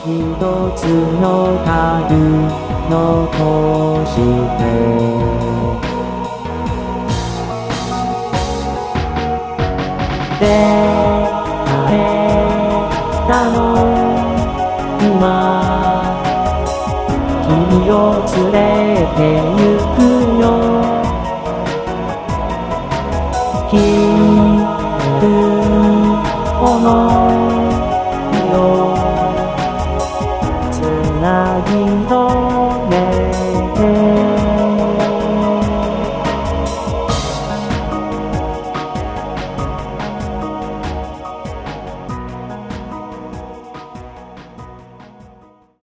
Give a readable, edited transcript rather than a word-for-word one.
一つの樽残して出会えたの今君を連れて行くよ君